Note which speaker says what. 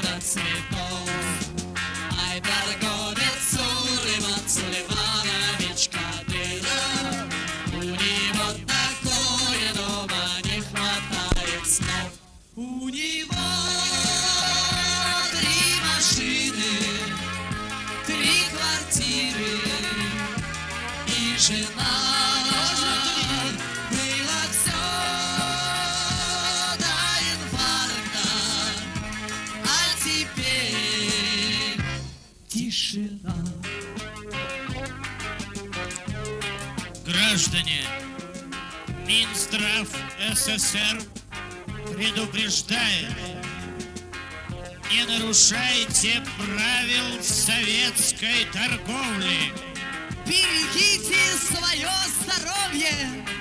Speaker 1: до цветов. Ай, торговец Сулейман Сулейманович Кадыров, у него такое дома не хватает снов. У него 3 машины, 3 квартиры и жена. Было все до инфаркта, а теперь тишина.
Speaker 2: Граждане, Минздрав СССР предупреждает: не нарушайте правил советской торговли.
Speaker 1: Берегите свое здоровье!